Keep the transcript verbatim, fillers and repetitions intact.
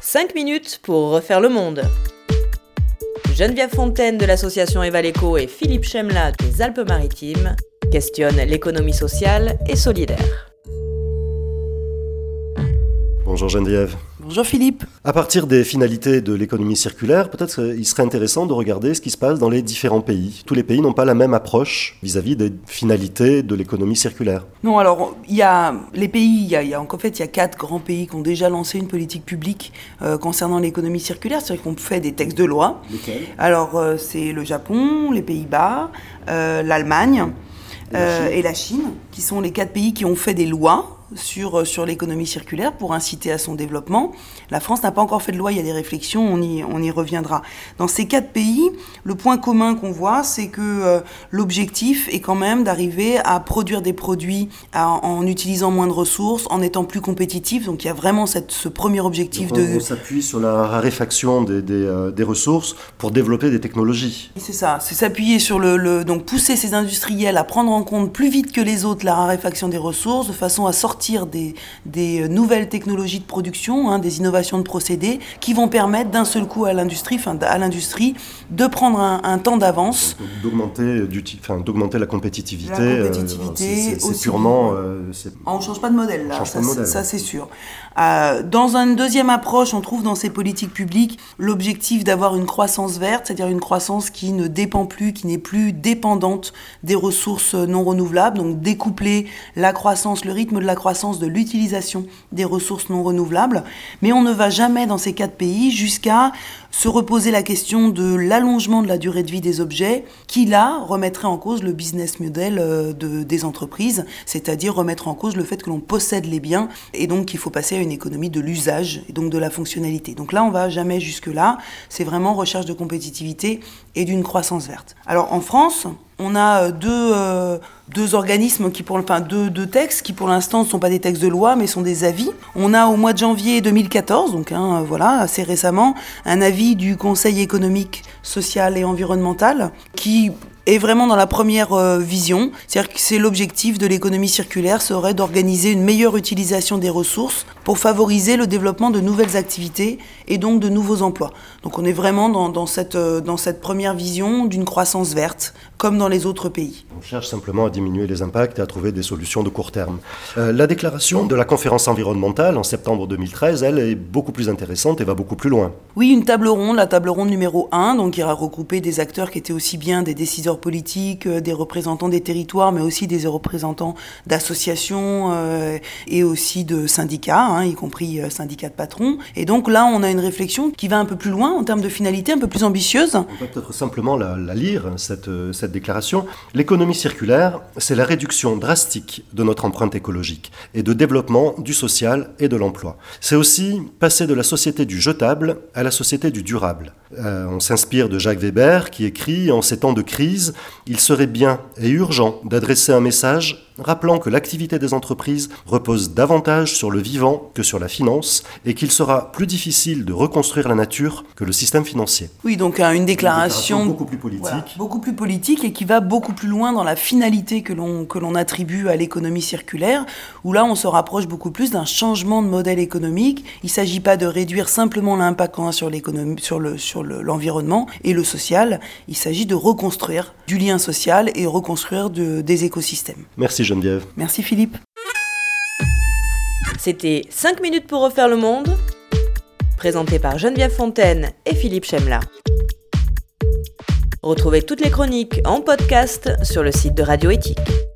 cinq minutes pour refaire le monde. Geneviève Fontaine de l'association Evaleco et Philippe Chemla des Alpes-Maritimes questionnent l'économie sociale et solidaire. Bonjour Geneviève. Bonjour Philippe. À partir des finalités de l'économie circulaire, peut-être qu'il serait intéressant de regarder ce qui se passe dans les différents pays. Tous les pays n'ont pas la même approche vis-à-vis des finalités de l'économie circulaire. Non, alors il y a les pays, il y a, il y a en fait il y a quatre grands pays qui ont déjà lancé une politique publique euh, concernant l'économie circulaire, c'est-à-dire qu'on fait des textes de loi. Lesquels ? Alors euh, c'est le Japon, les Pays-Bas, euh, l'Allemagne et la, euh, et la Chine, qui sont les quatre pays qui ont fait des lois sur, sur l'économie circulaire pour inciter à son développement. La France n'a pas encore fait de loi, il y a des réflexions, on y, on y reviendra. Dans ces quatre pays, le point commun qu'on voit, c'est que euh, l'objectif est quand même d'arriver à produire des produits à, en utilisant moins de ressources, en étant plus compétitif. Donc il y a vraiment cette, ce premier objectif. Donc, de... On s'appuie sur la raréfaction des, des, euh, des ressources pour développer des technologies. C'est ça, c'est s'appuyer sur le, le... donc pousser ces industriels à prendre en compte plus vite que les autres la raréfaction des ressources, de façon à sortir Des, des nouvelles technologies de production, hein, des innovations de procédés qui vont permettre d'un seul coup à l'industrie, enfin, à l'industrie de prendre un, un temps d'avance. Donc, d'augmenter, enfin, d'augmenter la compétitivité. La compétitivité euh, c'est, c'est, aussi. C'est purement... Euh, c'est... On ne change pas de modèle, là, change ça, pas de modèle, ça ouais. c'est sûr. Euh, dans une deuxième approche, on trouve dans ces politiques publiques l'objectif d'avoir une croissance verte, c'est-à-dire une croissance qui ne dépend plus, qui n'est plus dépendante des ressources non renouvelables, donc découpler la croissance, le rythme de la croissance de l'utilisation des ressources non renouvelables. Mais on ne va jamais dans ces quatre pays jusqu'à se reposer la question de l'allongement de la durée de vie des objets qui, là, remettrait en cause le business model de, des entreprises, c'est-à-dire remettre en cause le fait que l'on possède les biens et donc qu'il faut passer à une économie de l'usage et donc de la fonctionnalité. Donc là, on va jamais jusque-là. C'est vraiment recherche de compétitivité et d'une croissance verte. Alors en France, on a deux, euh, deux organismes, qui pour, enfin deux, deux textes qui pour l'instant ne sont pas des textes de loi mais sont des avis. On a au mois de janvier deux mille quatorze, donc hein, voilà, assez récemment, un avis du Conseil économique, social et environnemental qui est vraiment dans la première euh, vision, c'est-à-dire que c'est l'objectif de l'économie circulaire serait d'organiser une meilleure utilisation des ressources pour favoriser le développement de nouvelles activités et donc de nouveaux emplois. Donc on est vraiment dans, dans, cette, euh, dans cette première vision d'une croissance verte, comme dans les autres pays. On cherche simplement à diminuer les impacts et à trouver des solutions de court terme. Euh, la déclaration de la conférence environnementale en septembre deux mille treize, elle est beaucoup plus intéressante et va beaucoup plus loin. Oui, une table ronde, la table ronde numéro un, donc qui a regroupé des acteurs qui étaient aussi bien des décideurs politiques, des représentants des territoires, mais aussi des représentants d'associations euh, et aussi de syndicats, hein, y compris euh, syndicats de patrons. Et donc là, on a une réflexion qui va un peu plus loin en termes de finalité, un peu plus ambitieuse. On peut peut-être simplement la, la lire, cette, cette déclaration. L'économie circulaire, c'est la réduction drastique de notre empreinte écologique et de développement du social et de l'emploi. C'est aussi passer de la société du jetable à la société du durable. Euh, on s'inspire de Jacques Weber qui écrit « En ces temps de crise, il serait bien et urgent d'adresser un message rappelant que l'activité des entreprises repose davantage sur le vivant que sur la finance et qu'il sera plus difficile de reconstruire la nature que le système financier. » Oui, donc hein, une, déclaration, une déclaration beaucoup plus politique. Voilà, beaucoup plus politique et qui va beaucoup plus loin dans la finalité que l'on, que l'on attribue à l'économie circulaire, où là on se rapproche beaucoup plus d'un changement de modèle économique. Il ne s'agit pas de réduire simplement l'impact qu'on a sur, l'économie, sur, le, sur le, l'environnement et le social, il s'agit de reconstruire du lien social et reconstruire de, des écosystèmes. Merci Geneviève. Merci Philippe. C'était cinq minutes pour refaire le monde, présenté par Geneviève Fontaine et Philippe Chemla. Retrouvez toutes les chroniques en podcast sur le site de Radio Éthique.